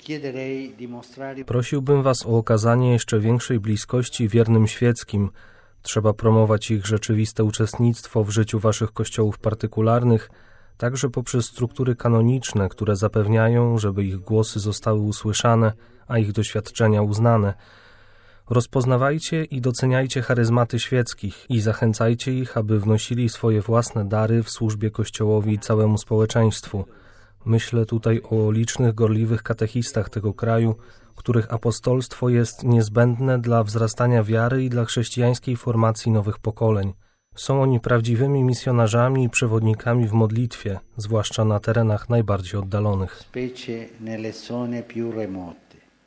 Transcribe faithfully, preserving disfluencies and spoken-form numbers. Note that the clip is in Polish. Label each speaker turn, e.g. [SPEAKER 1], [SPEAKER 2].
[SPEAKER 1] Prosiłbym Was o okazanie jeszcze większej bliskości wiernym świeckim. Trzeba promować ich rzeczywiste uczestnictwo w życiu Waszych kościołów partykularnych, także poprzez struktury kanoniczne, które zapewniają, żeby ich głosy zostały usłyszane, a ich doświadczenia uznane. Rozpoznawajcie i doceniajcie charyzmaty świeckich i zachęcajcie ich, aby wnosili swoje własne dary w służbie Kościołowi i całemu społeczeństwu. Myślę tutaj o licznych gorliwych katechistach tego kraju, których apostolstwo jest niezbędne dla wzrastania wiary i dla chrześcijańskiej formacji nowych pokoleń. Są oni prawdziwymi misjonarzami i przewodnikami w modlitwie, zwłaszcza na terenach najbardziej oddalonych.
[SPEAKER 2] Specie nelle zone più remote.